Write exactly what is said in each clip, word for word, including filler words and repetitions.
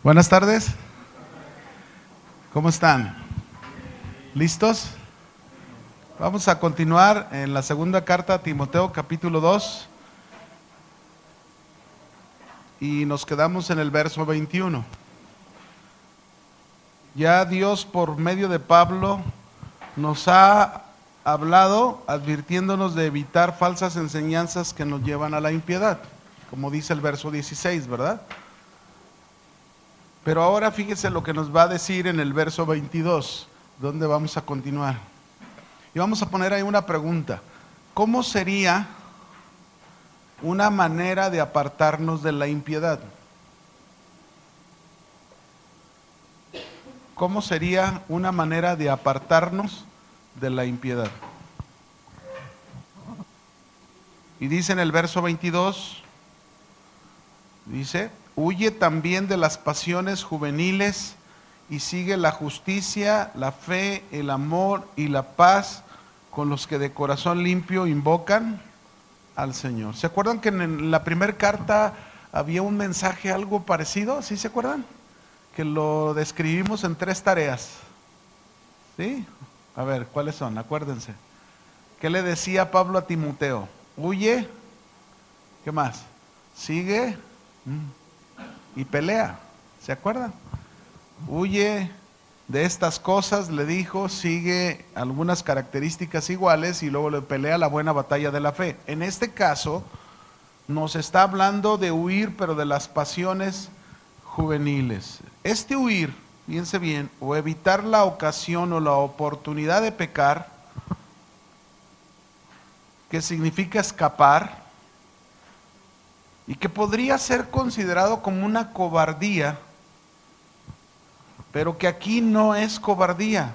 Buenas tardes. ¿Cómo están? ¿Listos? Vamos a continuar en la segunda carta a Timoteo, capítulo dos. Y nos quedamos en el verso veintiuno. Ya Dios, por medio de Pablo, nos ha hablado advirtiéndonos de evitar falsas enseñanzas que nos llevan a la impiedad, como dice el verso dieciséis, ¿verdad? Pero ahora fíjese lo que nos va a decir en el verso veintidós, donde vamos a continuar. Y vamos a poner ahí una pregunta. ¿Cómo sería una manera de apartarnos de la impiedad? ¿Cómo sería una manera de apartarnos de la impiedad? Y dice en el verso veintidós, dice: huye también de las pasiones juveniles y sigue la justicia, la fe, el amor y la paz con los que de corazón limpio invocan al Señor. ¿Se acuerdan que en la primera carta había un mensaje algo parecido? ¿Sí se acuerdan? Que lo describimos en tres tareas. ¿Sí? A ver, ¿cuáles son? Acuérdense. ¿Qué le decía Pablo a Timoteo? Huye. ¿Qué más? Sigue. Y pelea. ¿Se acuerdan? Huye de estas cosas, le dijo, sigue algunas características iguales y luego le pelea la buena batalla de la fe. En este caso, nos está hablando de huir, pero de las pasiones juveniles. Este huir, fíjense bien, o evitar la ocasión o la oportunidad de pecar, que significa escapar, y que podría ser considerado como una cobardía, pero que aquí no es cobardía.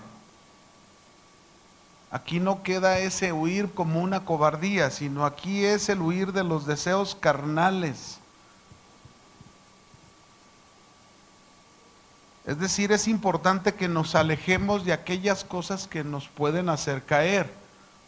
Aquí no queda ese huir como una cobardía, sino aquí es el huir de los deseos carnales. Es decir, es importante que nos alejemos de aquellas cosas que nos pueden hacer caer.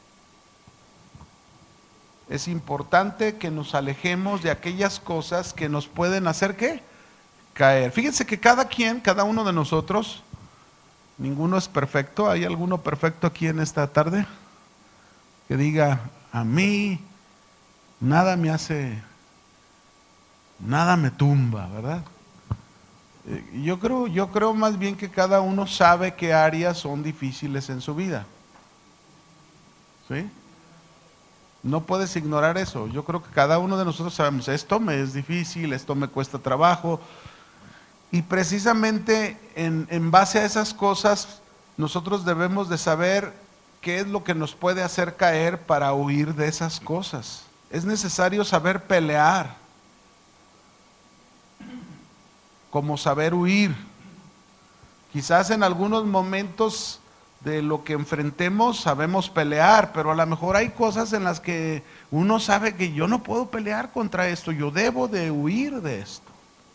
Es importante que nos alejemos de aquellas cosas que nos pueden hacer ¿qué? Caer. Fíjense que cada quien, cada uno de nosotros, ninguno es perfecto. ¿Hay alguno perfecto aquí en esta tarde? Que diga, a mí nada me hace, nada me tumba, ¿verdad? Yo creo, yo creo más bien que cada uno sabe qué áreas son difíciles en su vida. ¿Sí? No puedes ignorar eso. Yo creo que cada uno de nosotros sabemos, esto me es difícil, esto me cuesta trabajo. Y precisamente en, en base a esas cosas, nosotros debemos de saber qué es lo que nos puede hacer caer para huir de esas cosas. Es necesario saber pelear, como saber huir. Quizás en algunos momentos de lo que enfrentemos sabemos pelear, pero a lo mejor hay cosas en las que uno sabe que yo no puedo pelear contra esto, yo debo de huir de esto.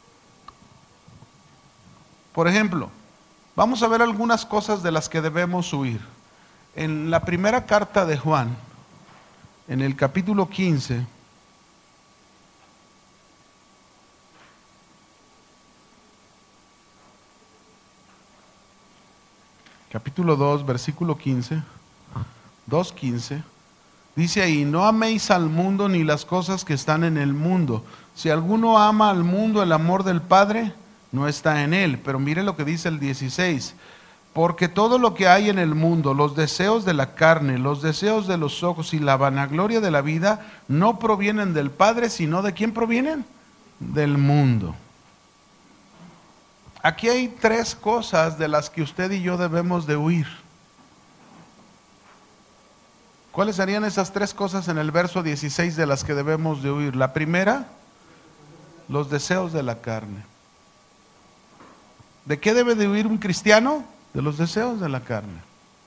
Por ejemplo, vamos a ver algunas cosas de las que debemos huir. En la primera carta de Juan, en el capítulo quince, capítulo dos, versículo quince, dos quince, dice ahí: no améis al mundo ni las cosas que están en el mundo. Si alguno ama al mundo, el amor del Padre no está en él. Pero mire lo que dice el dieciséis: porque todo lo que hay en el mundo, los deseos de la carne, los deseos de los ojos y la vanagloria de la vida, no provienen del Padre, sino ¿de quién provienen? Del mundo. Aquí hay tres cosas de las que usted y yo debemos de huir. ¿Cuáles serían esas tres cosas en el verso dieciséis de las que debemos de huir? La primera, los deseos de la carne. ¿De qué debe de huir un cristiano? De los deseos de la carne.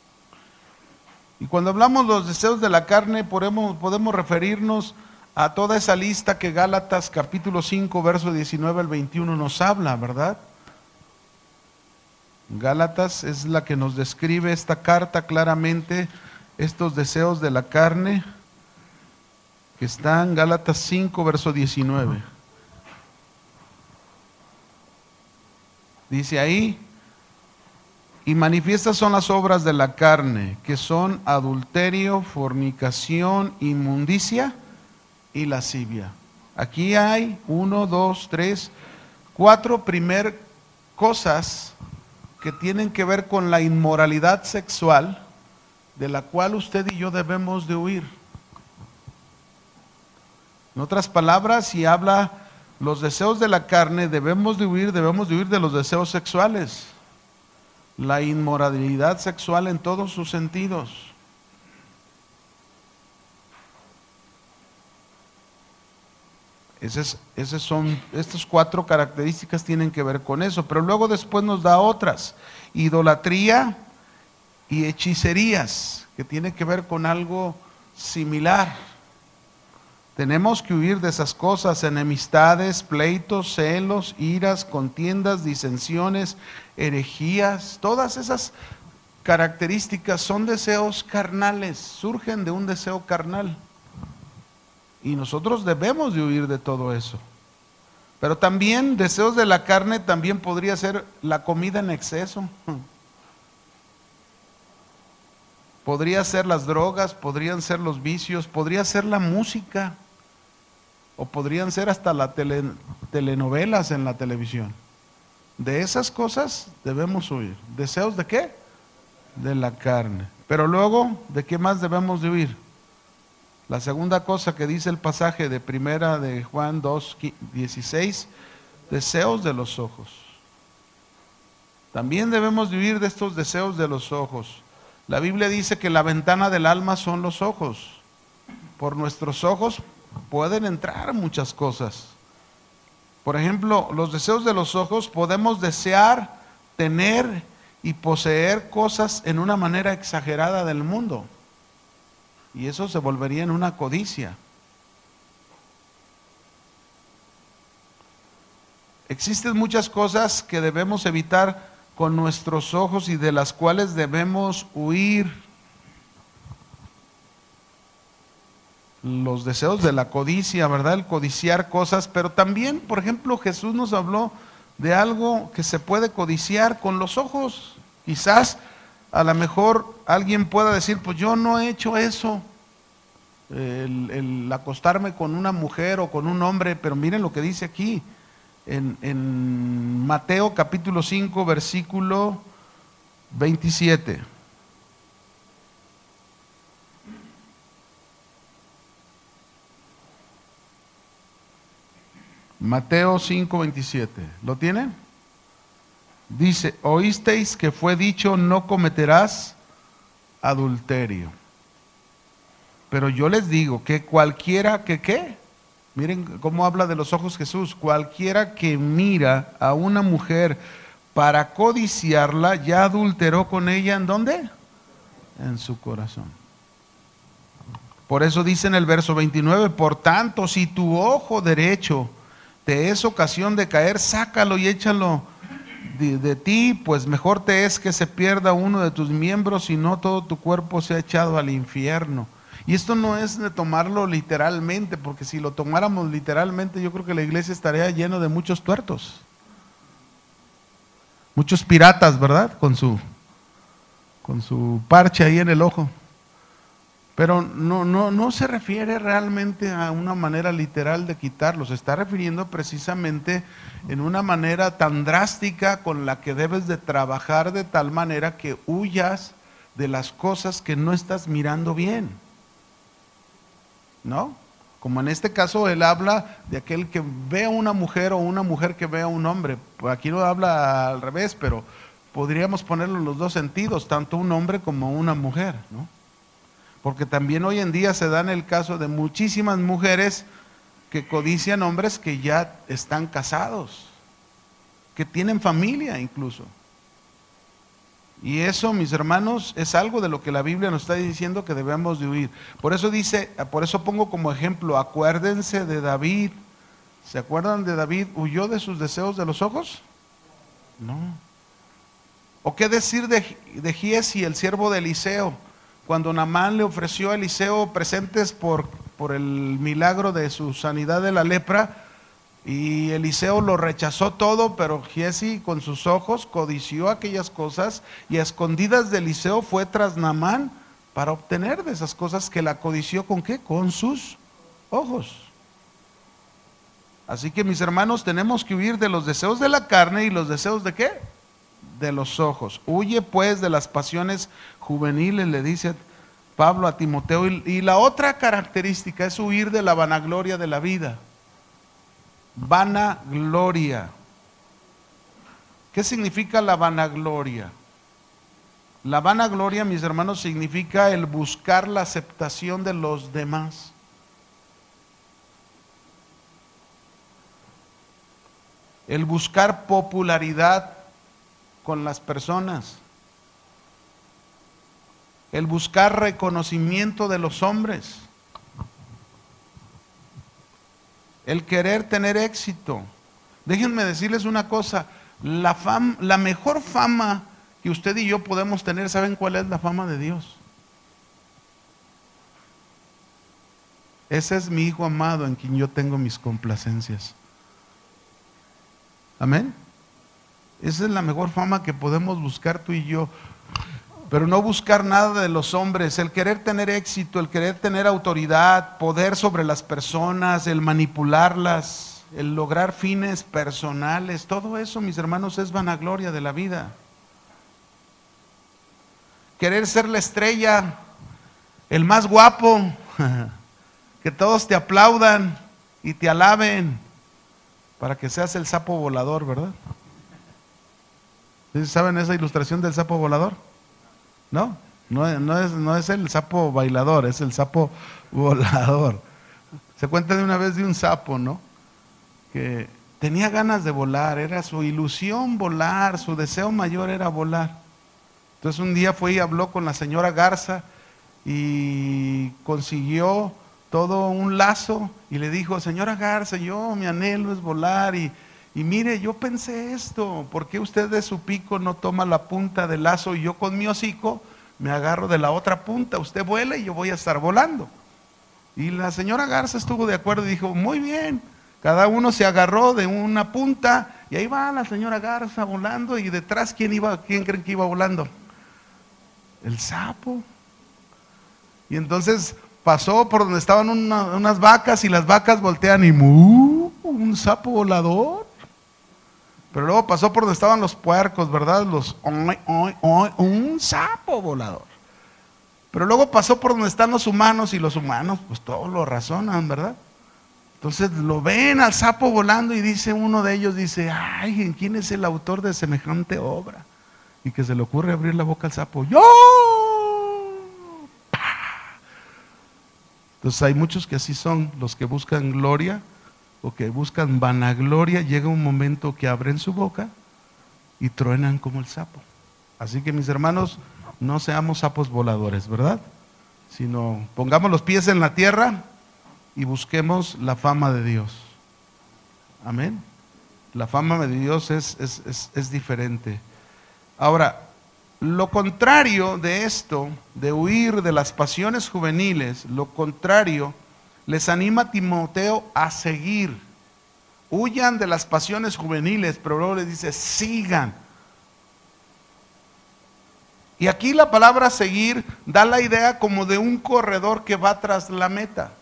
Y cuando hablamos de los deseos de la carne, podemos, podemos referirnos a toda esa lista que Gálatas capítulo cinco, verso diecinueve al veintiuno nos habla, ¿verdad? Gálatas es la que nos describe esta carta claramente, estos deseos de la carne, que están en Gálatas cinco, verso diecinueve. Dice ahí, y manifiestas son las obras de la carne, que son adulterio, fornicación, inmundicia y lascivia. Aquí hay uno, dos, tres, cuatro primer cosas que tienen que ver con la inmoralidad sexual, de la cual usted y yo debemos de huir. En otras palabras, si habla los deseos de la carne, debemos de huir, debemos de huir de los deseos sexuales. La inmoralidad sexual en todos sus sentidos. Esas, esas son, estas cuatro características tienen que ver con eso, pero luego después nos da otras. Idolatría y hechicerías, que tiene que ver con algo similar. Tenemos que huir de esas cosas: enemistades, pleitos, celos, iras, contiendas, disensiones, herejías. Todas esas características son deseos carnales, surgen de un deseo carnal. Y nosotros debemos de huir de todo eso. Pero también deseos de la carne también podría ser la comida en exceso. Podría ser las drogas, podrían ser los vicios, podría ser la música, o podrían ser hasta las tele, telenovelas en la televisión. De esas cosas debemos huir. ¿Deseos de qué? De la carne. Pero luego, ¿de qué más debemos de huir? La segunda cosa que dice el pasaje de primera de Juan dos, dieciséis, deseos de los ojos. También debemos de huir de estos deseos de los ojos. La Biblia dice que la ventana del alma son los ojos. Por nuestros ojos pueden entrar muchas cosas. Por ejemplo, los deseos de los ojos, podemos desear, tener y poseer cosas en una manera exagerada del mundo. Y eso se volvería en una codicia. Existen muchas cosas que debemos evitar con nuestros ojos y de las cuales debemos huir. Los deseos de la codicia, ¿verdad? El codiciar cosas, pero también, por ejemplo, Jesús nos habló de algo que se puede codiciar con los ojos. Quizás a lo mejor alguien pueda decir, pues yo no he hecho eso, el, el acostarme con una mujer o con un hombre, pero miren lo que dice aquí, en, en Mateo capítulo cinco, versículo veintisiete. Mateo cinco, veintisiete. ¿Lo tienen? Dice, oísteis que fue dicho, no cometerás adulterio. Pero yo les digo que cualquiera que, ¿qué? Miren cómo habla de los ojos Jesús. Cualquiera que mira a una mujer para codiciarla, ya adulteró con ella, ¿en dónde? En su corazón. Por eso dice en el verso veintinueve, por tanto, si tu ojo derecho te es ocasión de caer, sácalo y échalo de, de ti, pues mejor te es que se pierda uno de tus miembros y no todo tu cuerpo sea echado al infierno. Y esto no es de tomarlo literalmente, porque si lo tomáramos literalmente, yo creo que la iglesia estaría lleno de muchos tuertos, muchos piratas, ¿verdad? Con su, con su parche ahí en el ojo. Pero no, no, no se refiere realmente a una manera literal de quitarlo, se está refiriendo precisamente en una manera tan drástica con la que debes de trabajar de tal manera que huyas de las cosas que no estás mirando bien, ¿no? Como en este caso él habla de aquel que ve a una mujer o una mujer que ve a un hombre. Aquí no habla al revés, pero podríamos ponerlo en los dos sentidos, tanto un hombre como una mujer, ¿no? Porque también hoy en día se da en el caso de muchísimas mujeres que codician hombres que ya están casados, que tienen familia incluso. Y eso, mis hermanos, es algo de lo que la Biblia nos está diciendo que debemos de huir. Por eso dice, por eso pongo como ejemplo, acuérdense de David. ¿Se acuerdan de David? ¿Huyó de sus deseos de los ojos? No. ¿O qué decir de, de Giesi, el siervo de Eliseo? Cuando Naamán le ofreció a Eliseo presentes por, por el milagro de su sanidad de la lepra, Y Eliseo lo rechazó todo, pero Giezi con sus ojos codició aquellas cosas y a escondidas de Eliseo fue tras Naamán para obtener de esas cosas que la codició. ¿Con qué? Con sus ojos. Así que, mis hermanos, tenemos que huir de los deseos de la carne y los deseos de ¿qué? De los ojos. Huye pues de las pasiones juveniles, le dice Pablo a Timoteo. Y, y la otra característica es huir de la vanagloria de la vida. Vanagloria. ¿Qué significa la vanagloria? La vanagloria, mis hermanos, significa el buscar la aceptación de los demás. El buscar popularidad con las personas. El buscar reconocimiento de los hombres. El querer tener éxito. Déjenme decirles una cosa, la, fam, la mejor fama que usted y yo podemos tener, ¿saben cuál es la fama de Dios? Ese es mi Hijo amado en quien yo tengo mis complacencias. Amén. Esa es la mejor fama que podemos buscar tú y yo. Pero no buscar nada de los hombres, el querer tener éxito, el querer tener autoridad, poder sobre las personas, el manipularlas, el lograr fines personales, todo eso, mis hermanos, es vanagloria de la vida. Querer ser la estrella, el más guapo, que todos te aplaudan y te alaben, para que seas el sapo volador, ¿verdad? ¿Saben esa ilustración del sapo volador? No, no, no, es, no es el sapo bailador, es el sapo volador. Se cuenta de una vez de un sapo, ¿no? Que tenía ganas de volar, era su ilusión volar, su deseo mayor era volar. Entonces un día fue y habló con la señora Garza y consiguió todo un lazo y le dijo: señora Garza, yo mi anhelo es volar y, y mire, yo pensé esto, ¿por qué usted de su pico no toma la punta del lazo y yo con mi hocico me agarro de la otra punta? Usted vuela y yo voy a estar volando. Y la señora Garza estuvo de acuerdo y dijo: muy bien. Cada uno se agarró de una punta y ahí va la señora Garza volando, y detrás, ¿quién iba? ¿Quién creen que iba volando? El sapo. Y entonces pasó por donde estaban una, unas vacas, y las vacas voltean y ¡mu! Un sapo volador. Pero luego pasó por donde estaban los puercos, ¿verdad? Los oy, oy, oy, un sapo volador. Pero luego pasó por donde están los humanos, y los humanos pues todos lo razonan, ¿verdad? Entonces lo ven al sapo volando y dice uno de ellos, dice: ay, ¿quién es el autor de semejante obra? Y que se le ocurre abrir la boca al sapo. ¡Yo! Entonces hay muchos que así son, los que buscan gloria o que buscan vanagloria. Llega un momento que abren su boca y truenan como el sapo. Así que, mis hermanos, no seamos sapos voladores, ¿verdad? Sino pongamos los pies en la tierra y busquemos la fama de Dios. Amén. La fama de Dios es, es, es, es diferente. Ahora, lo contrario de esto, de huir de las pasiones juveniles, lo contrario, les anima a Timoteo a seguir. Huyan de las pasiones juveniles, pero luego les dice: sigan. Y aquí la palabra seguir da la idea como de un corredor que va tras la meta.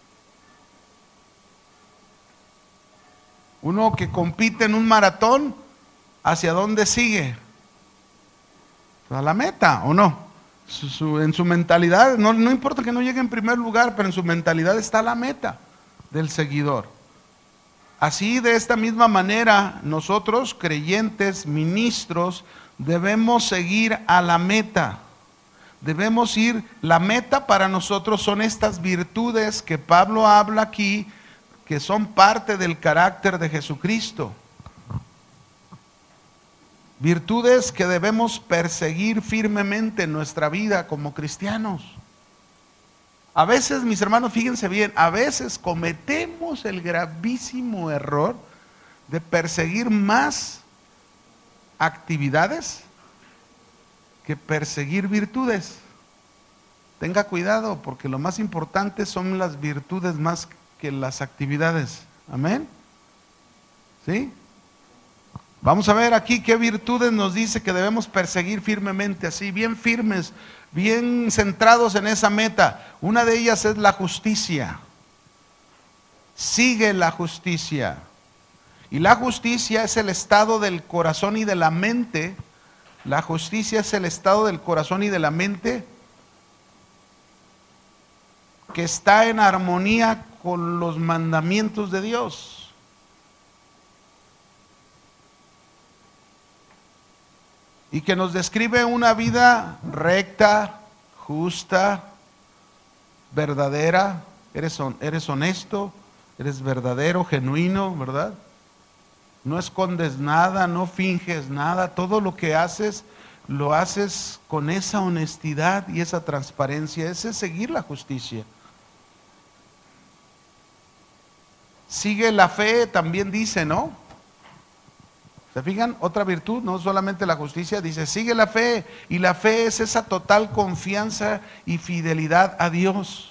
Uno que compite en un maratón, ¿hacia dónde sigue? A la meta, ¿o no? Su, su, en su mentalidad, no, no importa que no llegue en primer lugar, pero en su mentalidad está la meta del seguidor. Así, de esta misma manera, nosotros, creyentes, ministros, debemos seguir a la meta. Debemos ir, la meta para nosotros son estas virtudes que Pablo habla aquí, que son parte del carácter de Jesucristo. Virtudes que debemos perseguir firmemente en nuestra vida como cristianos. A veces, mis hermanos, fíjense bien, a veces cometemos el gravísimo error de perseguir más actividades que perseguir virtudes. Tenga cuidado, porque lo más importante son las virtudes más que las actividades. Amén. ¿Sí? Vamos a ver aquí qué virtudes nos dice que debemos perseguir firmemente, así, bien firmes, bien centrados en esa meta. Una de ellas es la justicia. Sigue la justicia. Y la justicia es el estado del corazón y de la mente. La justicia es el estado del corazón y de la mente que está en armonía con los mandamientos de Dios. Y que nos describe una vida recta, justa, verdadera. Eres, eres honesto, eres verdadero, genuino, ¿verdad? No escondes nada, no finges nada. Todo lo que haces, lo haces con esa honestidad y esa transparencia. Ese es seguir la justicia. Sigue la fe, también dice, ¿no? ¿Se fijan? Otra virtud, no solamente la justicia, dice, sigue la fe. Y la fe es esa total confianza y fidelidad a Dios.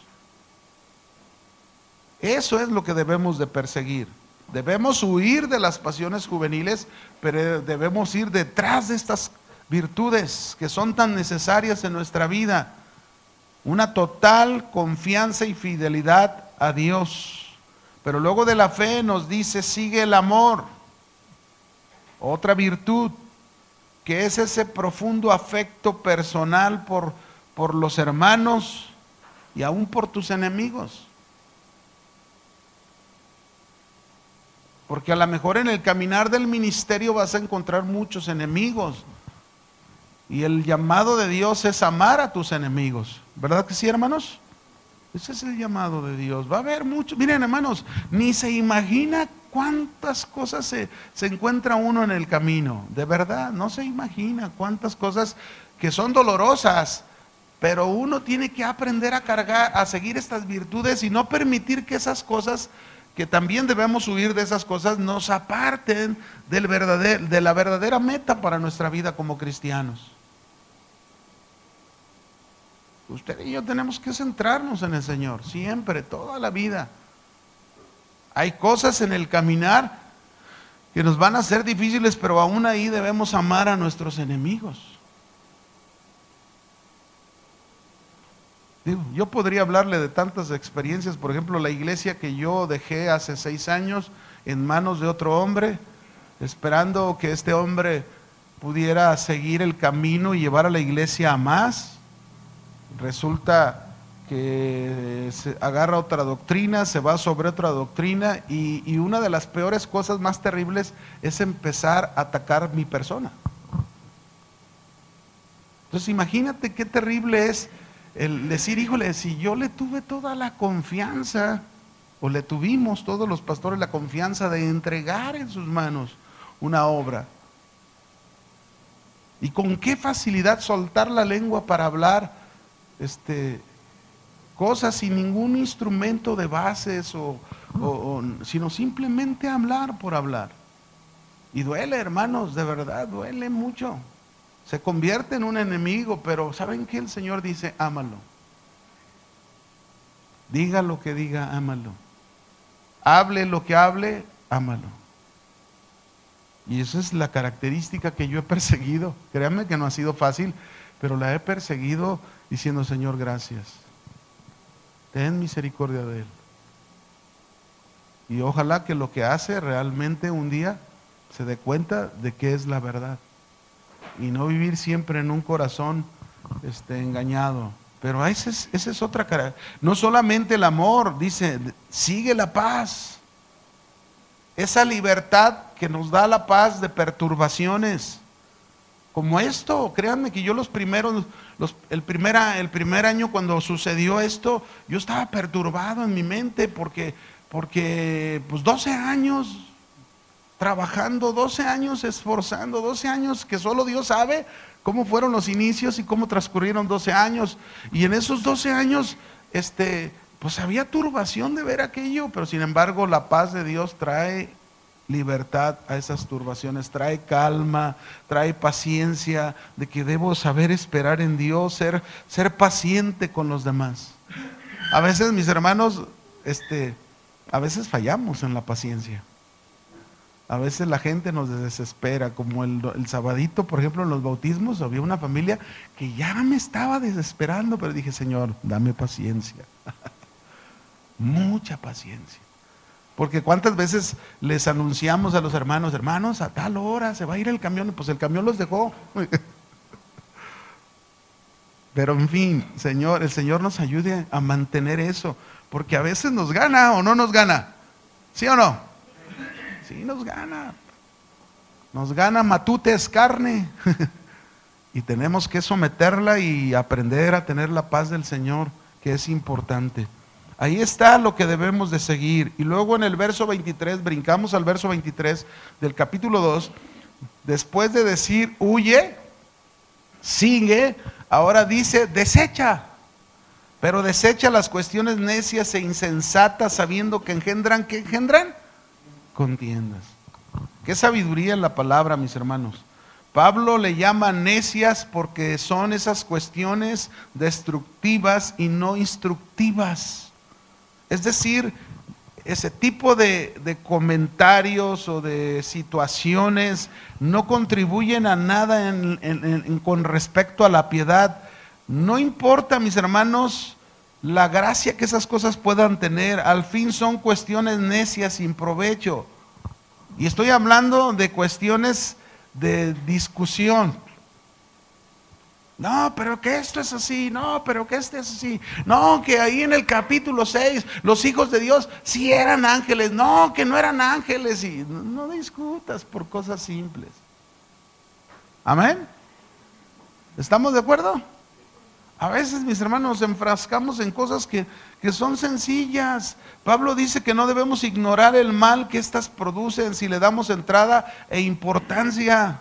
Eso es lo que debemos de perseguir. Debemos huir de las pasiones juveniles, pero debemos ir detrás de estas virtudes que son tan necesarias en nuestra vida. Una total confianza y fidelidad a Dios. Pero luego de la fe nos dice, sigue el amor. Otra virtud, que es ese profundo afecto personal por, por los hermanos y aún por tus enemigos. Porque a lo mejor en el caminar del ministerio vas a encontrar muchos enemigos. Y el llamado de Dios es amar a tus enemigos. ¿Verdad que sí, hermanos? Ese es el llamado de Dios. Va a haber mucho. Miren, hermanos, ni se imagina cuántas cosas se, se encuentra uno en el camino. De verdad, no se imagina cuántas cosas que son dolorosas. Pero uno tiene que aprender a cargar, a seguir estas virtudes y no permitir que esas cosas, que también debemos huir de esas cosas, nos aparten del verdadero, de la verdadera meta para nuestra vida como cristianos. Usted y yo tenemos que centrarnos en el Señor, siempre, toda la vida. Hay cosas en el caminar que nos van a ser difíciles, pero aún ahí debemos amar a nuestros enemigos. Digo, yo podría hablarle de tantas experiencias, por ejemplo, la iglesia que yo dejé hace seis años en manos de otro hombre, esperando que este hombre pudiera seguir el camino y llevar a la iglesia a más. Resulta que se agarra otra doctrina, se va sobre otra doctrina y, y una de las peores cosas más terribles es empezar a atacar mi persona. Entonces imagínate qué terrible es el decir, híjole, si yo le tuve toda la confianza, o le tuvimos todos los pastores la confianza de entregar en sus manos una obra, y con qué facilidad soltar la lengua para hablar este, cosas sin ningún instrumento de bases, o, o, o, sino simplemente hablar por hablar. Y duele, hermanos, de verdad, duele mucho. Se convierte en un enemigo, pero ¿saben qué? El Señor dice, ámalo. Diga lo que diga, ámalo. Hable lo que hable, ámalo. Y esa es la característica que yo he perseguido. Créanme que no ha sido fácil, pero la he perseguido diciendo, Señor, gracias. Ten misericordia de él. Y ojalá que lo que hace realmente un día se dé cuenta de que es la verdad. Y no vivir siempre en un corazón este, engañado. Pero esa es, esa es otra cara. No solamente el amor, dice, sigue la paz. Esa libertad que nos da la paz de perturbaciones. Como esto, créanme que yo los primeros, los, el, primera, el primer año cuando sucedió esto, yo estaba perturbado en mi mente porque, porque pues doce años trabajando, doce años esforzando, doce años que solo Dios sabe cómo fueron los inicios y cómo transcurrieron doce años. Y en esos doce años, este, pues había turbación de ver aquello, pero sin embargo la paz de Dios trae libertad a esas turbaciones, trae calma, trae paciencia, de que debo saber esperar en Dios, ser, ser paciente con los demás. A veces, mis hermanos, este, a veces fallamos en la paciencia. A veces la gente nos desespera, como el, el sabadito, por ejemplo, en los bautismos, había una familia que ya me estaba desesperando, pero dije, Señor, dame paciencia, mucha paciencia. Porque cuántas veces les anunciamos a los hermanos, hermanos, a tal hora se va a ir el camión, pues el camión los dejó. Pero en fin, Señor, el Señor nos ayude a mantener eso, porque a veces nos gana o no nos gana, ¿sí o no? Sí, nos gana. Nos gana Matutes carne. Y tenemos que someterla y aprender a tener la paz del Señor, que es importante. Ahí está lo que debemos de seguir. Y luego en el verso veintitrés, brincamos al verso veintitrés del capítulo dos, después de decir huye, sigue, ahora dice desecha. Pero desecha las cuestiones necias e insensatas, sabiendo que engendran, ¿qué engendran? Contiendas. Qué sabiduría en la palabra, mis hermanos. Pablo le llama necias porque son esas cuestiones destructivas y no instructivas. Es decir, ese tipo de, de comentarios o de situaciones no contribuyen a nada en, en, en, con respecto a la piedad. No importa, mis hermanos, la gracia que esas cosas puedan tener, al fin son cuestiones necias sin provecho. Y estoy hablando de cuestiones de discusión. No, pero que esto es así, no, pero que este es así. No, que ahí en el capítulo seis, los hijos de Dios sí eran ángeles, no, que no eran ángeles. Y no, no discutas por cosas simples. Amén. ¿Estamos de acuerdo? A veces, mis hermanos, nos enfrascamos en cosas que, que son sencillas. Pablo dice que no debemos ignorar el mal que éstas producen si le damos entrada e importancia.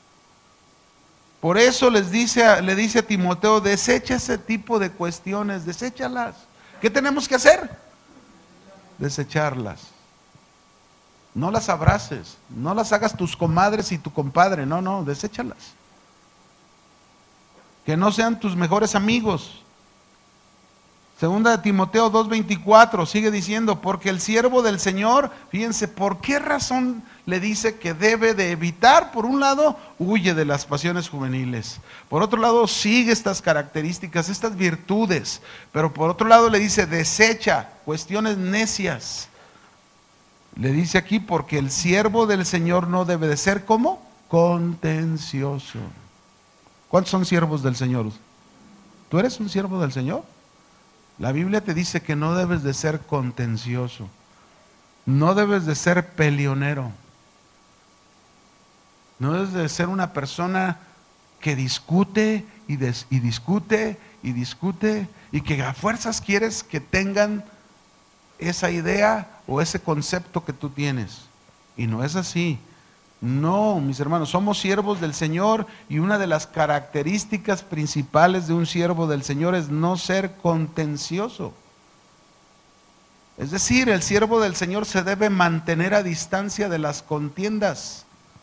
Por eso les dice, le dice a Timoteo, desecha ese tipo de cuestiones, deséchalas. ¿Qué tenemos que hacer? Desecharlas. No las abraces, no las hagas tus comadres y tu compadre, no, no, deséchalas. Que no sean tus mejores amigos. Segunda de Timoteo dos veinticuatro sigue diciendo, porque el siervo del Señor, fíjense, ¿por qué razón le dice que debe de evitar? Por un lado, huye de las pasiones juveniles. Por otro lado, sigue estas características, estas virtudes. Pero por otro lado le dice, desecha cuestiones necias. Le dice aquí, porque el siervo del Señor no debe de ser, ¿cómo? Contencioso. ¿Cuántos son siervos del Señor? ¿Tú eres un siervo del Señor? La Biblia te dice que no debes de ser contencioso, no debes de ser peleonero, no debes de ser una persona que discute y, des, y discute y discute y que a fuerzas quieres que tengan esa idea o ese concepto que tú tienes. Y no es así. No, mis hermanos, somos siervos del Señor y una de las características principales de un siervo del Señor es no ser contencioso. Es decir, el siervo del Señor se debe mantener a distancia de las contiendas.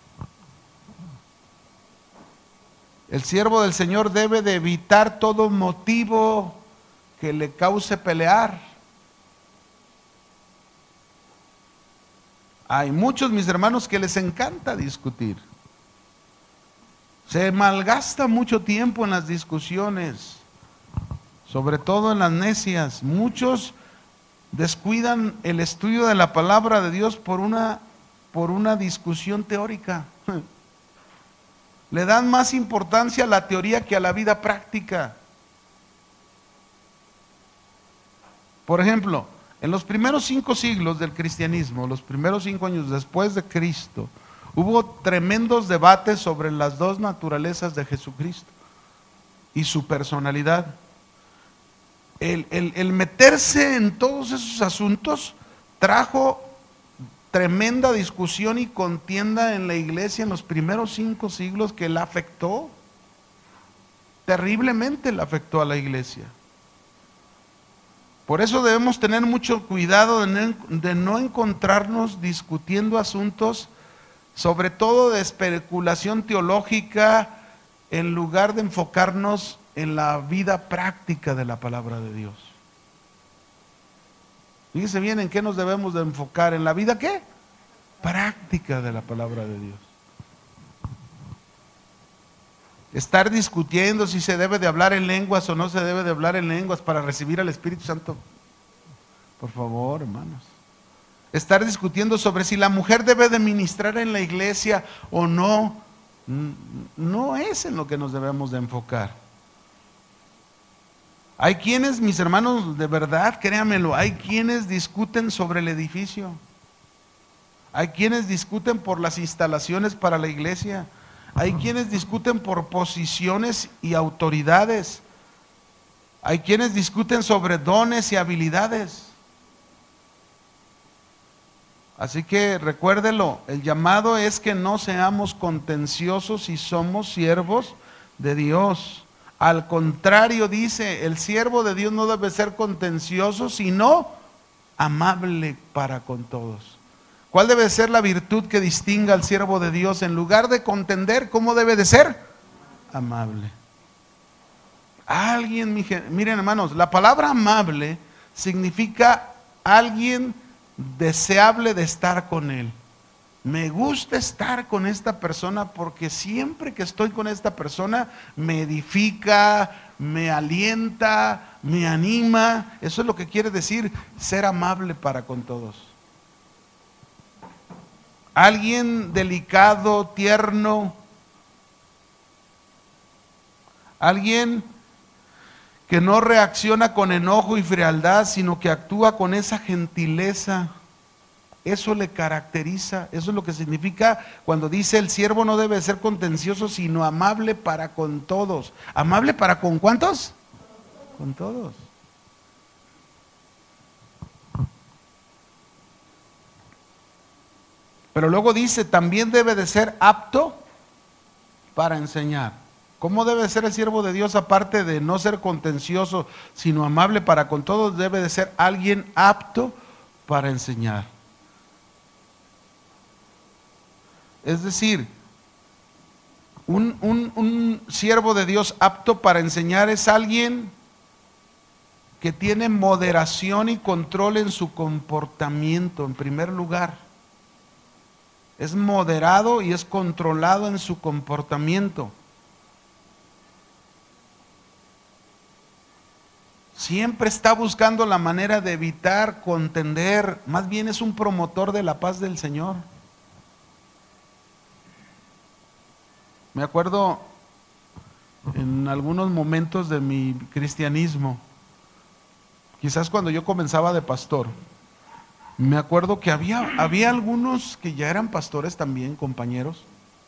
El siervo del Señor debe de evitar todo motivo que le cause pelear. Hay muchos, mis hermanos, que les encanta discutir. Se malgasta mucho tiempo en las discusiones, sobre todo en las necias. Muchos descuidan el estudio de la palabra de Dios por una, por una discusión teórica. Le dan más importancia a la teoría que a la vida práctica. Por ejemplo, en los primeros cinco siglos del cristianismo, los primeros cinco años después de Cristo, hubo tremendos debates sobre las dos naturalezas de Jesucristo y su personalidad. El, el, el meterse en todos esos asuntos trajo tremenda discusión y contienda en la iglesia en los primeros cinco siglos que la afectó, terriblemente la afectó a la iglesia. Por eso debemos tener mucho cuidado de no encontrarnos discutiendo asuntos, sobre todo de especulación teológica, en lugar de enfocarnos en la vida práctica de la palabra de Dios. Fíjense bien en qué nos debemos de enfocar, ¿en la vida qué? práctica de la palabra de Dios. Estar discutiendo si se debe de hablar en lenguas o no se debe de hablar en lenguas para recibir al Espíritu Santo. Por favor, hermanos. Estar discutiendo sobre si la mujer debe de ministrar en la iglesia o no, no es en lo que nos debemos de enfocar. Hay quienes, mis hermanos, de verdad, créanmelo, hay quienes discuten sobre el edificio. Hay quienes discuten por las instalaciones para la iglesia. Hay quienes discuten por posiciones y autoridades. Hay quienes discuten sobre dones y habilidades. Así que recuérdelo, el llamado es que no seamos contenciosos si somos siervos de Dios. Al contrario, dice, el siervo de Dios no debe ser contencioso, sino amable para con todos. ¿Cuál debe ser la virtud que distinga al siervo de Dios? En lugar de contender, ¿cómo debe de ser? Amable. Alguien, miren hermanos, la palabra amable significa alguien deseable de estar con él. Me gusta estar con esta persona porque siempre que estoy con esta persona me edifica, me alienta, me anima. Eso es lo que quiere decir ser amable para con todos. Alguien delicado, tierno, alguien que no reacciona con enojo y frialdad, sino que actúa con esa gentileza. Eso le caracteriza, eso es lo que significa cuando dice el siervo no debe ser contencioso, sino amable para con todos. ¿Amable para con cuántos? Con todos. Pero luego dice, también debe de ser apto para enseñar. ¿Cómo debe ser el siervo de Dios aparte de no ser contencioso, sino amable para con todos? Debe de ser alguien apto para enseñar. Es decir, un, un, un siervo de Dios apto para enseñar es alguien que tiene moderación y control en su comportamiento, en primer lugar. Es moderado y es controlado en su comportamiento. Siempre está buscando la manera de evitar contender, más bien es un promotor de la paz del Señor. Me acuerdo en algunos momentos de mi cristianismo, quizás cuando yo comenzaba de pastor, me acuerdo que había, había algunos que ya eran pastores también, compañeros,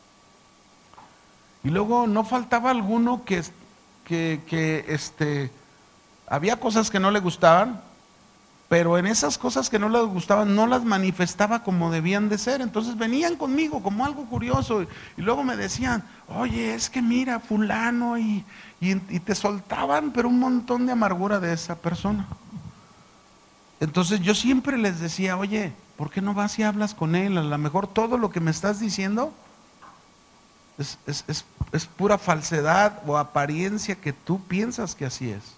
y luego no faltaba alguno que, que, que este, había cosas que no le gustaban, pero en esas cosas que no les gustaban no las manifestaba como debían de ser. Entonces venían conmigo como algo curioso y, y luego me decían, oye, es que mira fulano y, y, y te soltaban pero un montón de amargura de esa persona. Entonces yo siempre les decía, oye, ¿por qué no vas y hablas con él? A lo mejor todo lo que me estás diciendo es, es, es, es pura falsedad o apariencia que tú piensas que así es.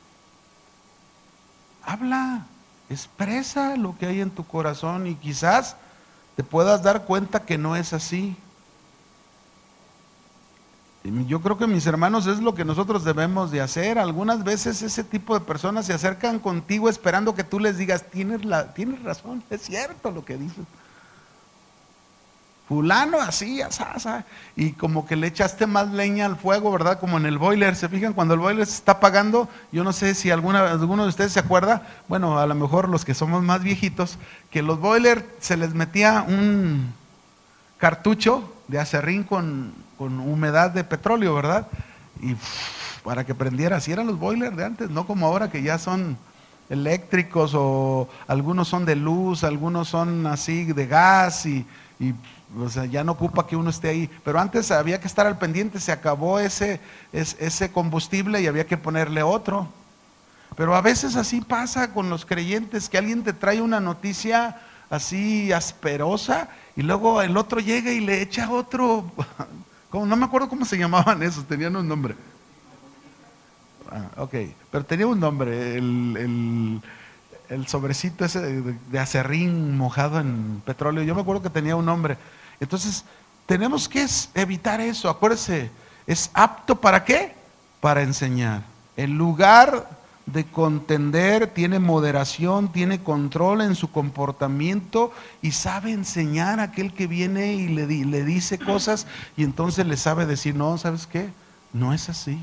Habla, expresa lo que hay en tu corazón y quizás te puedas dar cuenta que no es así. Y yo creo que, mis hermanos, es lo que nosotros debemos de hacer. Algunas veces ese tipo de personas se acercan contigo esperando que tú les digas, tienes, la, tienes razón, es cierto lo que dices. Fulano así, asá, y como que le echaste más leña al fuego, ¿verdad? Como en el boiler, ¿se fijan? Cuando el boiler se está apagando, yo no sé si alguna, alguno de ustedes se acuerda, bueno, a lo mejor los que somos más viejitos, que los boilers se les metía un cartucho de acerrín con, con humedad de petróleo, ¿verdad? Y uff, para que prendiera, así eran los boilers de antes, no como ahora que ya son eléctricos o algunos son de luz, algunos son así de gas y, y o sea, ya no ocupa que uno esté ahí, pero antes había que estar al pendiente, se acabó ese, ese combustible y había que ponerle otro. Pero a veces así pasa con los creyentes, que alguien te trae una noticia así asperosa y luego el otro llega y le echa otro, no me acuerdo cómo se llamaban esos, tenían un nombre. Ah, ok, pero tenía un nombre, el, el, el sobrecito ese de, de acerrín mojado en petróleo. Yo me acuerdo que tenía un nombre. Entonces, tenemos que evitar eso. Acuérdese, ¿es apto para qué? Para enseñar. En lugar de contender, tiene moderación, tiene control en su comportamiento y sabe enseñar a aquel que viene y le, le dice cosas, y entonces le sabe decir, no, ¿sabes qué? No es así.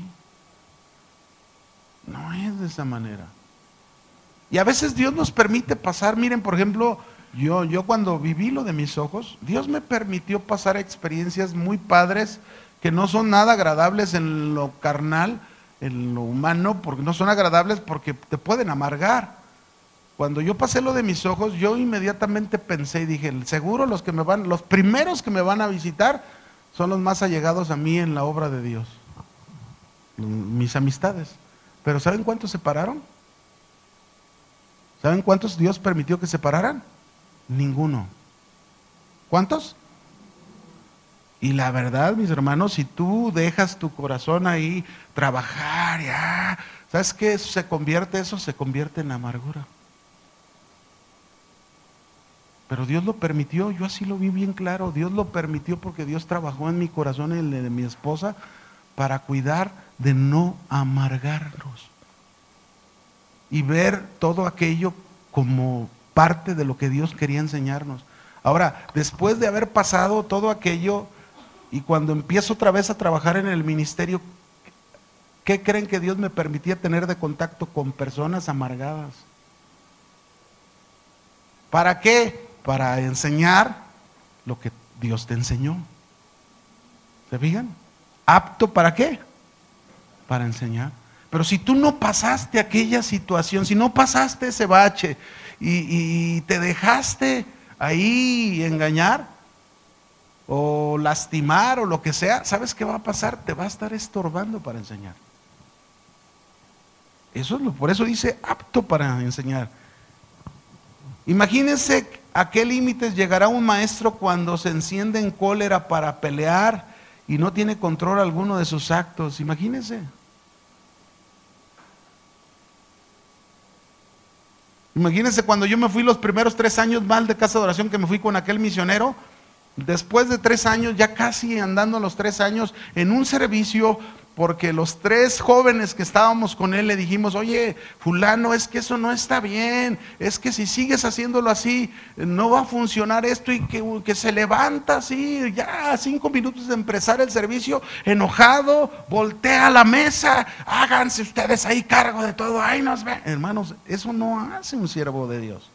No es de esa manera. Y a veces Dios nos permite pasar, miren, por ejemplo, yo, yo cuando viví lo de mis ojos, Dios me permitió pasar experiencias muy padres que no son nada agradables en lo carnal, en lo humano, porque no son agradables porque te pueden amargar. Cuando yo pasé lo de mis ojos, yo inmediatamente pensé y dije, seguro los que me van, los primeros que me van a visitar son los más allegados a mí en la obra de Dios, mis amistades. Pero ¿saben cuántos se pararon? ¿Saben cuántos Dios permitió que se pararan? Ninguno. ¿Cuántos? Y la verdad, mis hermanos, si tú dejas tu corazón ahí trabajar, ya, ¿sabes qué? Eso se convierte, eso se convierte en amargura. Pero Dios lo permitió, yo así lo vi bien claro. Dios lo permitió porque Dios trabajó en mi corazón y en el de mi esposa para cuidar de no amargarnos y ver todo aquello como parte de lo que Dios quería enseñarnos. Ahora, después de haber pasado todo aquello, y cuando empiezo otra vez a trabajar en el ministerio, ¿qué creen que Dios me permitía tener de contacto con personas amargadas? ¿Para qué? Para enseñar lo que Dios te enseñó. ¿Se fijan? ¿Apto para qué? Para enseñar. Pero si tú no pasaste aquella situación, si no pasaste ese bache y, y te dejaste ahí engañar o lastimar o lo que sea, ¿sabes qué va a pasar? Te va a estar estorbando para enseñar. Eso es lo, por eso dice apto para enseñar. Imagínense a qué límites llegará un maestro cuando se enciende en cólera para pelear y no tiene control alguno de sus actos. Imagínense. Imagínense cuando yo me fui los primeros tres años mal de casa de oración, que me fui con aquel misionero. Después de tres años, ya casi andando los tres años en un servicio, porque los tres jóvenes que estábamos con él le dijimos, oye, fulano, es que eso no está bien, es que si sigues haciéndolo así, no va a funcionar esto, y que, que se levanta así, ya a cinco minutos de empezar el servicio, enojado, voltea a la mesa, háganse ustedes ahí cargo de todo, ahí nos ven. Hermanos, eso no hace un siervo de Dios.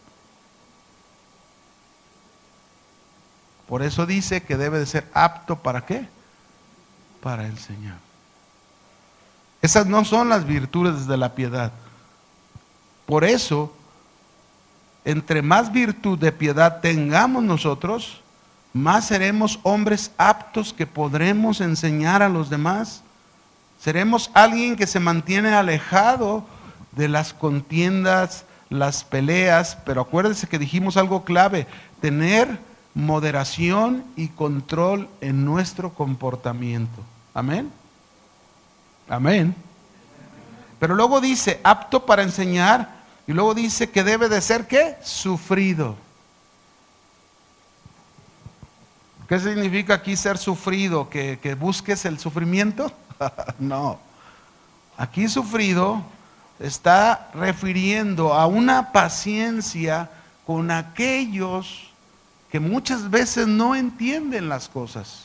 Por eso dice que debe de ser apto ¿para qué? Para enseñar. Esas no son las virtudes de la piedad. Por eso, entre más virtud de piedad tengamos nosotros, más seremos hombres aptos que podremos enseñar a los demás. Seremos alguien que se mantiene alejado de las contiendas, las peleas, pero acuérdense que dijimos algo clave, tener moderación y control en nuestro comportamiento. Amén. Amén. Pero luego dice apto para enseñar, y luego dice que debe de ser ¿qué? Sufrido. ¿Qué significa aquí ser sufrido? ¿Que, que busques el sufrimiento? No. Aquí sufrido está refiriendo a una paciencia con aquellos que muchas veces no entienden las cosas.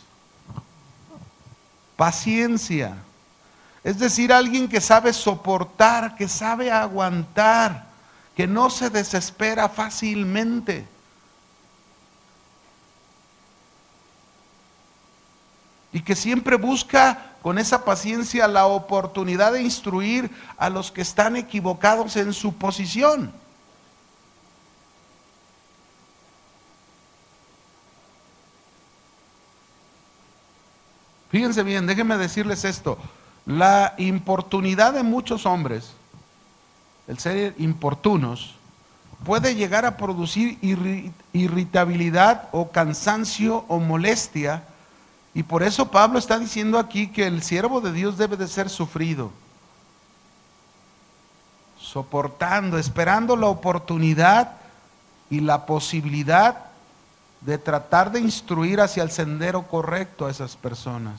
Paciencia. Es decir, alguien que sabe soportar, que sabe aguantar, que no se desespera fácilmente. Y que siempre busca con esa paciencia la oportunidad de instruir a los que están equivocados en su posición. Fíjense bien, déjenme decirles esto. La importunidad de muchos hombres, el ser importunos, puede llegar a producir irritabilidad o cansancio o molestia, y por eso Pablo está diciendo aquí que el siervo de Dios debe de ser sufrido. soportando, esperando la oportunidad y la posibilidad de tratar de instruir hacia el sendero correcto a esas personas.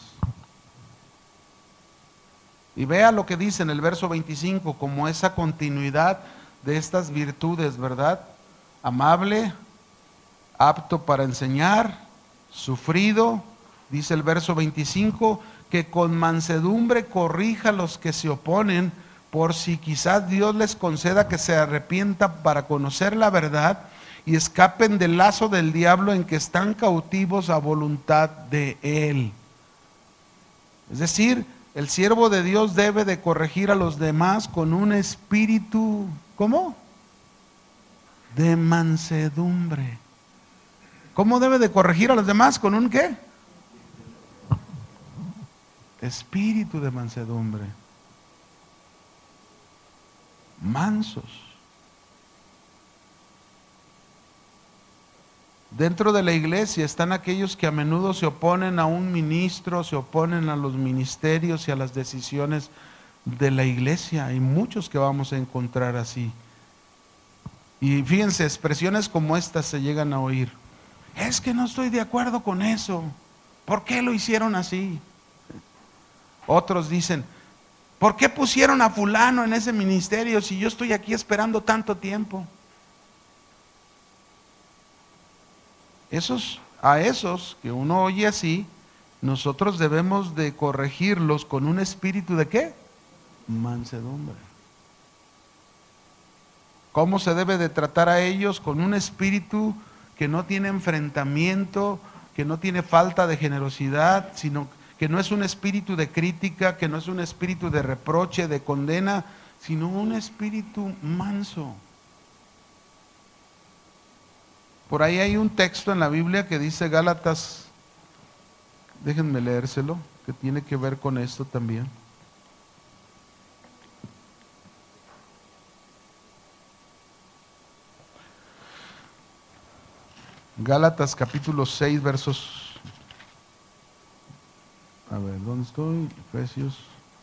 Y vea lo que dice en el verso veinticinco, como esa continuidad de estas virtudes, ¿verdad? Amable, apto para enseñar, sufrido, dice el verso veinticinco, que con mansedumbre corrija a los que se oponen, por si quizás Dios les conceda que se arrepientan para conocer la verdad y escapen del lazo del diablo en que están cautivos a voluntad de Él. Es decir, el siervo de Dios debe de corregir a los demás con un espíritu, ¿cómo? De mansedumbre. ¿Cómo debe de corregir a los demás? ¿Con un qué? Espíritu de mansedumbre. Mansos. Dentro de la iglesia están aquellos que a menudo se oponen a un ministro, se oponen a los ministerios y a las decisiones de la iglesia. Hay muchos que vamos a encontrar así. Y fíjense, expresiones como estas se llegan a oír. Es que no estoy de acuerdo con eso. ¿Por qué lo hicieron así? Otros dicen, ¿por qué pusieron a fulano en ese ministerio si yo estoy aquí esperando tanto tiempo? Esos, a esos que uno oye así, nosotros debemos de corregirlos con un espíritu de ¿qué? Mansedumbre. ¿Cómo se debe de tratar a ellos? Con un espíritu que no tiene enfrentamiento, que no tiene falta de generosidad, sino que no es un espíritu de crítica, que no es un espíritu de reproche, de condena, sino un espíritu manso. Por ahí hay un texto en la Biblia que dice Gálatas, déjenme leérselo, que tiene que ver con esto también. Gálatas capítulo seis, versos, a ver, ¿dónde estoy? Efesios,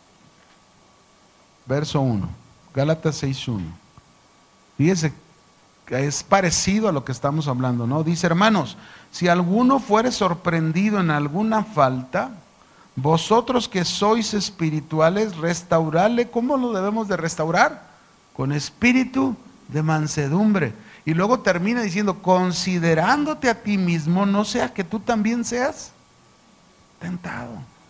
verso uno, Gálatas seis, uno. Fíjese, es parecido a lo que estamos hablando, ¿no? Dice, hermanos, si alguno fuere sorprendido en alguna falta, vosotros que sois espirituales, restaurarle. ¿Cómo lo debemos de restaurar? Con espíritu de mansedumbre. Y luego termina diciendo, considerándote a ti mismo, no sea que tú también seas tentado.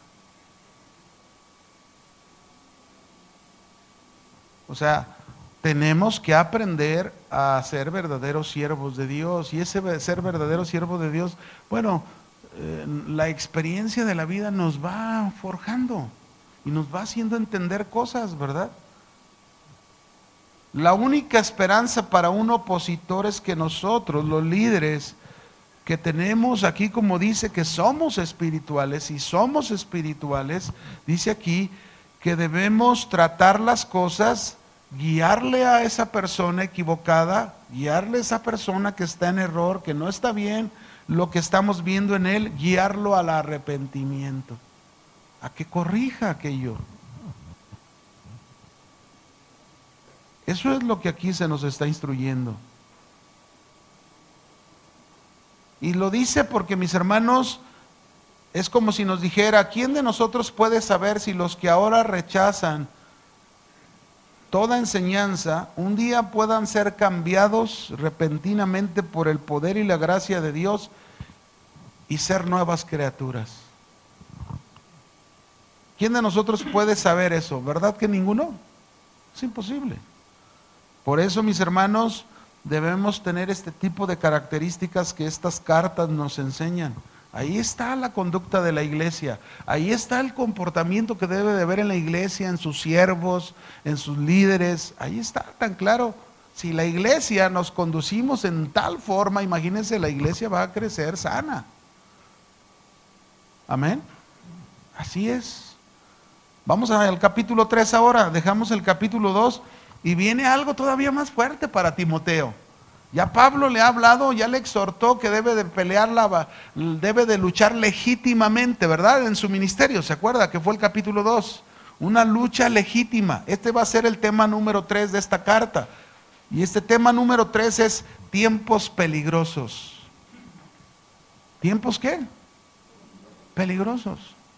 O sea, tenemos que aprender a ser verdaderos siervos de Dios. Y ese ser verdadero siervo de Dios, bueno, eh, la experiencia de la vida nos va forjando y nos va haciendo entender cosas, ¿verdad? La única esperanza para un opositor es que nosotros, los líderes que tenemos aquí, como dice que somos espirituales y somos espirituales, dice aquí que debemos tratar las cosas, guiarle a esa persona equivocada, guiarle a esa persona que está en error, que no está bien lo que estamos viendo en él, guiarlo al arrepentimiento, a que corrija aquello. Eso es lo que aquí se nos está instruyendo. Y lo dice porque, mis hermanos, es como si nos dijera, ¿quién de nosotros puede saber si los que ahora rechazan toda enseñanza, un día puedan ser cambiados repentinamente por el poder y la gracia de Dios y ser nuevas criaturas? ¿Quién de nosotros puede saber eso? ¿Verdad que ninguno? Es imposible. Por eso, mis hermanos, debemos tener este tipo de características que estas cartas nos enseñan. Ahí está la conducta de la iglesia, ahí está el comportamiento que debe de haber en la iglesia, en sus siervos, en sus líderes. Ahí está tan claro. Si la iglesia nos conducimos en tal forma, imagínense, la iglesia va a crecer sana. Amén. Así es. Vamos al capítulo tres ahora, dejamos el capítulo dos y viene algo todavía más fuerte para Timoteo. Ya Pablo le ha hablado, ya le exhortó que debe de pelear, la, debe de luchar legítimamente, ¿verdad? En su ministerio, ¿se acuerda? Que fue el capítulo dos. una lucha legítima. Este va a ser el tema número tres de esta carta. Y este tema número tres es tiempos peligrosos. ¿Tiempos qué? Peligrosos.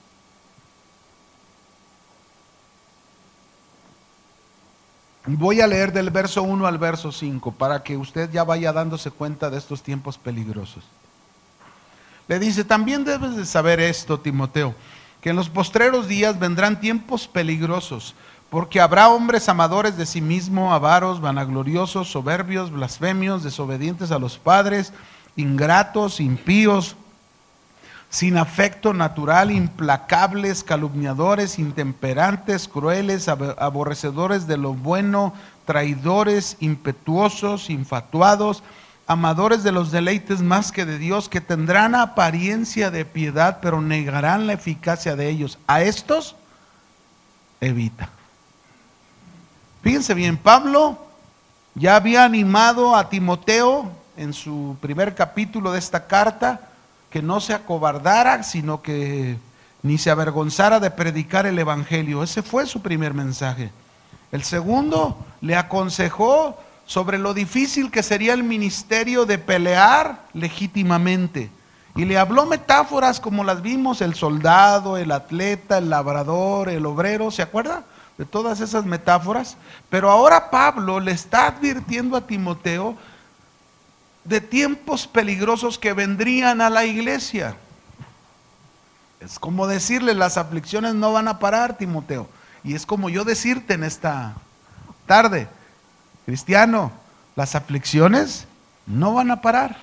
Voy a leer del verso uno al verso cinco para que usted ya vaya dándose cuenta de estos tiempos peligrosos. Le dice: también debes de saber esto, Timoteo, que en los postreros días vendrán tiempos peligrosos, porque habrá hombres amadores de sí mismos, avaros, vanagloriosos, soberbios, blasfemios, desobedientes a los padres, ingratos, impíos, sin afecto natural, implacables, calumniadores, intemperantes, crueles, aborrecedores de lo bueno, traidores, impetuosos, infatuados, amadores de los deleites más que de Dios, que tendrán apariencia de piedad, pero negarán la eficacia de ellos. A estos evita. Fíjense bien, Pablo ya había animado a Timoteo en su primer capítulo de esta carta que no se acobardara, sino que ni se avergonzara de predicar el evangelio. Ese fue su primer mensaje. El segundo, le aconsejó sobre lo difícil que sería el ministerio de pelear legítimamente. Y le habló metáforas como las vimos: el soldado, el atleta, el labrador, el obrero. ¿Se acuerda de todas esas metáforas? Pero ahora Pablo le está advirtiendo a Timoteo de tiempos peligrosos que vendrían a la iglesia. Es como decirle: las aflicciones no van a parar, Timoteo. Y es como yo decirte en esta tarde: cristiano, las aflicciones no van a parar.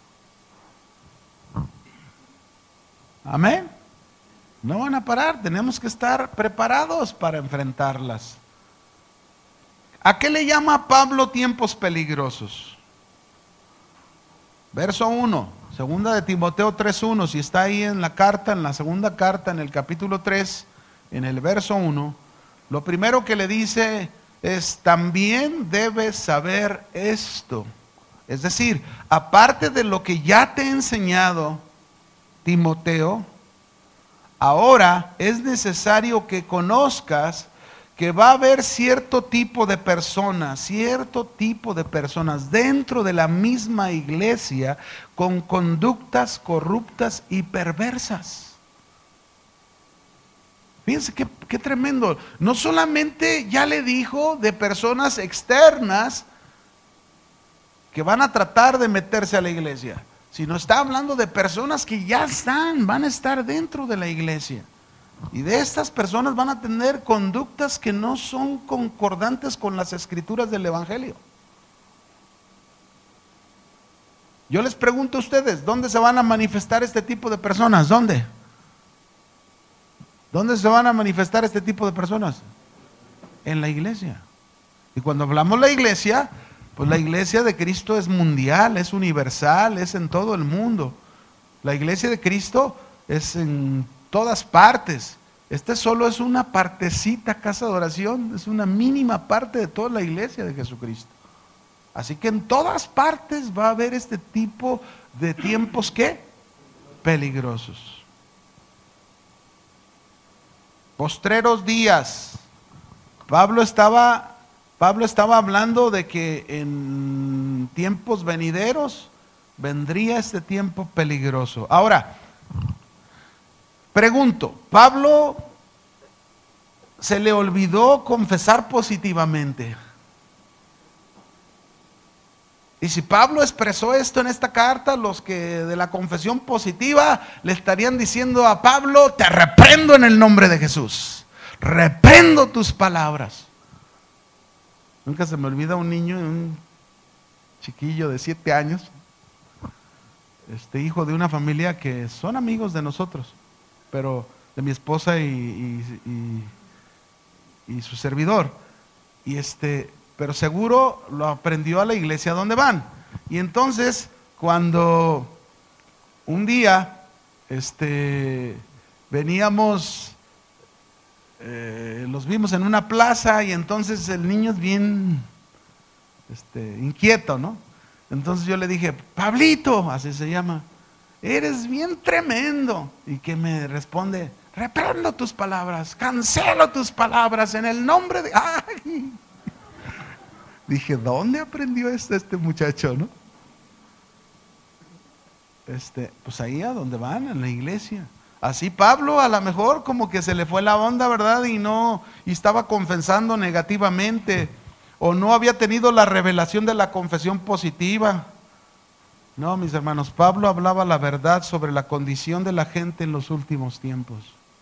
Amén. No van a parar. Tenemos que estar preparados para enfrentarlas. ¿A qué le llama Pablo tiempos peligrosos? Verso uno, segunda de Timoteo tres uno, si está ahí en la carta, en la segunda carta, en el capítulo tres, en el verso uno, lo primero que le dice es: también debes saber esto. Es decir, aparte de lo que ya te he enseñado, Timoteo, ahora es necesario que conozcas que va a haber cierto tipo de personas, cierto tipo de personas dentro de la misma iglesia con conductas corruptas y perversas. Fíjense qué, qué tremendo. No solamente ya le dijo de personas externas que van a tratar de meterse a la iglesia, sino está hablando de personas que ya están, van a estar dentro de la iglesia. Y de estas personas van a tener conductas que no son concordantes con las escrituras del evangelio. Yo les pregunto a ustedes: ¿dónde se van a manifestar este tipo de personas? ¿Dónde? ¿Dónde se van a manifestar este tipo de personas? En la iglesia. Y cuando hablamos de la iglesia, pues la iglesia de Cristo es mundial, es universal, es en todo el mundo. La iglesia de Cristo es en todas partes. Este solo es una partecita, casa de oración, es una mínima parte de toda la iglesia de Jesucristo. Así que en todas partes va a haber este tipo de tiempos, ¿qué? Peligrosos. Postreros días. Pablo estaba, Pablo estaba hablando de que en tiempos venideros vendría este tiempo peligroso. Ahora, pregunto, ¿Pablo se le olvidó confesar positivamente? Y si Pablo expresó esto en esta carta, los que de la confesión positiva le estarían diciendo a Pablo: te reprendo en el nombre de Jesús, reprendo tus palabras. Nunca se me olvida un niño, un chiquillo de siete años, este hijo de una familia que son amigos de nosotros, pero de mi esposa y, y, y, y su servidor, y este, pero seguro lo aprendió a la iglesia donde van. Y entonces, cuando un día este, veníamos, eh, los vimos en una plaza, y entonces el niño es bien este, inquieto, ¿no? Entonces yo le dije: Pablito, así se llama, eres bien tremendo. ¿Y qué me responde? Reprendo tus palabras, cancelo tus palabras en el nombre de... ¡Ay! Dije, ¿dónde aprendió esto este muchacho, no? Este, pues ahí a donde van, en la iglesia. Así Pablo a lo mejor como que se le fue la onda, ¿verdad? Y no, y estaba confesando negativamente, o no había tenido la revelación de la confesión positiva. No, mis hermanos, Pablo hablaba la verdad sobre la condición de la gente en los últimos tiempos.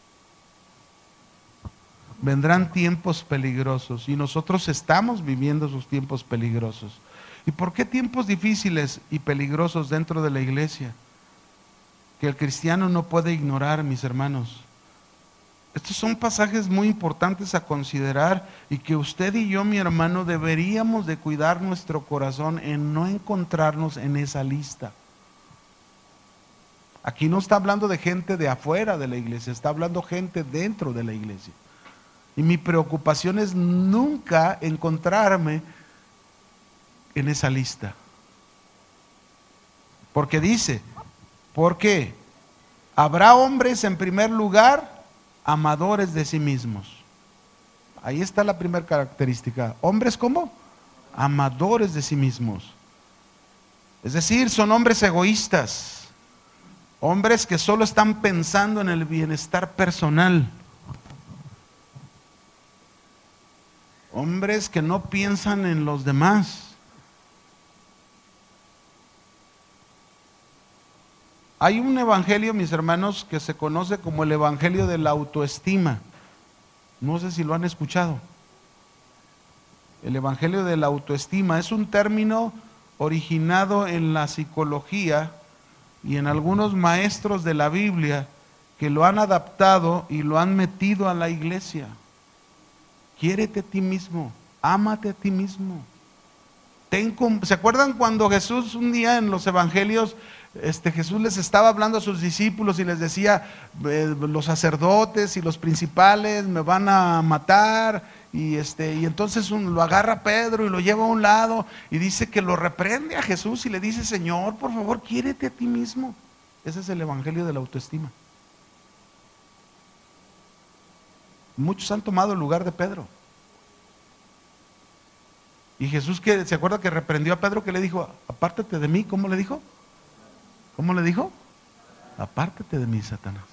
Vendrán tiempos peligrosos y nosotros estamos viviendo esos tiempos peligrosos. ¿Y por qué tiempos difíciles y peligrosos dentro de la iglesia? Que el cristiano no puede ignorar, mis hermanos. Estos son pasajes muy importantes a considerar y que usted y yo, mi hermano, deberíamos de cuidar nuestro corazón en no encontrarnos en esa lista. Aquí no está hablando de gente de afuera de la iglesia, está hablando gente dentro de la iglesia. Y mi preocupación es nunca encontrarme en esa lista. Porque dice, ¿por qué? Habrá hombres en primer lugar amadores de sí mismos. Ahí está la primera característica. ¿Hombres cómo? Amadores de sí mismos. Es decir, son hombres egoístas. Hombres que solo están pensando en el bienestar personal. Hombres que no piensan en los demás. Hay un evangelio, mis hermanos, que se conoce como el evangelio de la autoestima. No sé si lo han escuchado. El evangelio de la autoestima es un término originado en la psicología y en algunos maestros de la Biblia que lo han adaptado y lo han metido a la iglesia. Quiérete a ti mismo, ámate a ti mismo. Ten, ¿se acuerdan cuando Jesús un día en los evangelios, este, Jesús les estaba hablando a sus discípulos y les decía, eh, los sacerdotes y los principales me van a matar, y, este, y entonces un, lo agarra Pedro y lo lleva a un lado y dice que lo reprende a Jesús y le dice, Señor, por favor, quiérete a ti mismo. Ese es el evangelio de la autoestima. Muchos han tomado el lugar de Pedro. Y Jesús, que se acuerda que reprendió a Pedro, que le dijo, apártate de mí. ¿Cómo le dijo? ¿Cómo le dijo? Apártate de mí, Satanás.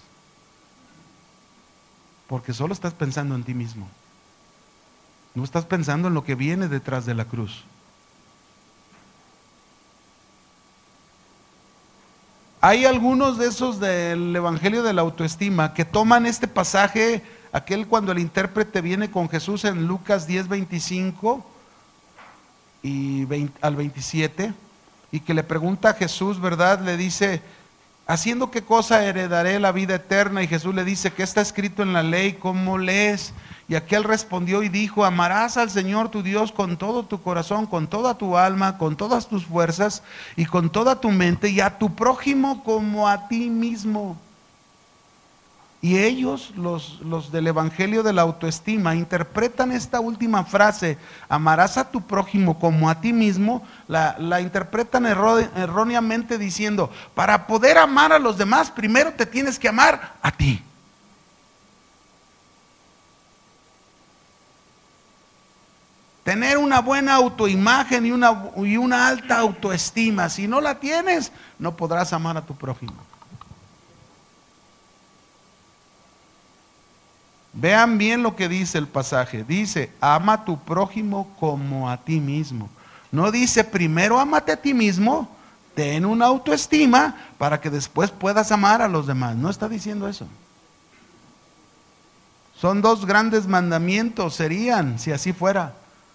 Porque solo estás pensando en ti mismo. No estás pensando en lo que viene detrás de la cruz. Hay algunos de esos del evangelio de la autoestima que toman este pasaje, aquel cuando el intérprete viene con Jesús en Lucas diez, veinticinco y veinte, al veintisiete, y que le pregunta a Jesús, ¿verdad? Le dice, ¿haciendo qué cosa heredaré la vida eterna? Y Jesús le dice, ¿qué está escrito en la ley? ¿Cómo lees? Y aquel respondió y dijo, amarás al Señor tu Dios con todo tu corazón, con toda tu alma, con todas tus fuerzas y con toda tu mente, y a tu prójimo como a ti mismo. Y ellos, los, los del evangelio de la autoestima, interpretan esta última frase, amarás a tu prójimo como a ti mismo, la, la interpretan erro, erróneamente diciendo, para poder amar a los demás, primero te tienes que amar a ti. Tener una buena autoimagen y una, y una alta autoestima. Si no la tienes, no podrás amar a tu prójimo. Vean bien lo que dice el pasaje. Dice, ama a tu prójimo como a ti mismo. No dice, primero ámate a ti mismo, ten una autoestima para que después puedas amar a los demás. No está diciendo eso. Son dos grandes mandamientos, serían, si así fuera.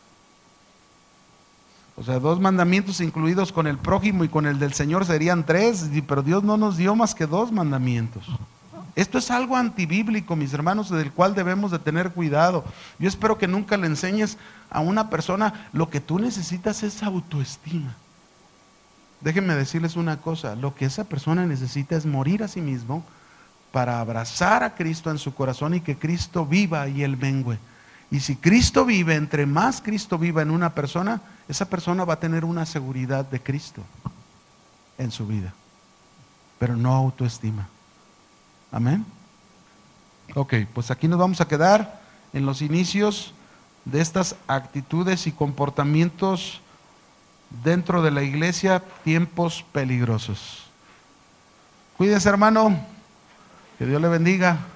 O sea, dos mandamientos incluidos con el prójimo y con el del Señor serían tres, pero Dios no nos dio más que dos mandamientos. Esto es algo antibíblico, mis hermanos, del cual debemos de tener cuidado. Yo espero que nunca le enseñes a una persona, lo que tú necesitas es autoestima. Déjenme decirles una cosa, lo que esa persona necesita es morir a sí mismo para abrazar a Cristo en su corazón y que Cristo viva y Él mengue. Y si Cristo vive, entre más Cristo viva en una persona, esa persona va a tener una seguridad de Cristo en su vida. pero no autoestima. Amén. Ok, pues aquí nos vamos a quedar en los inicios de estas actitudes y comportamientos dentro de la iglesia, tiempos peligrosos. Cuídense, hermano, que Dios le bendiga.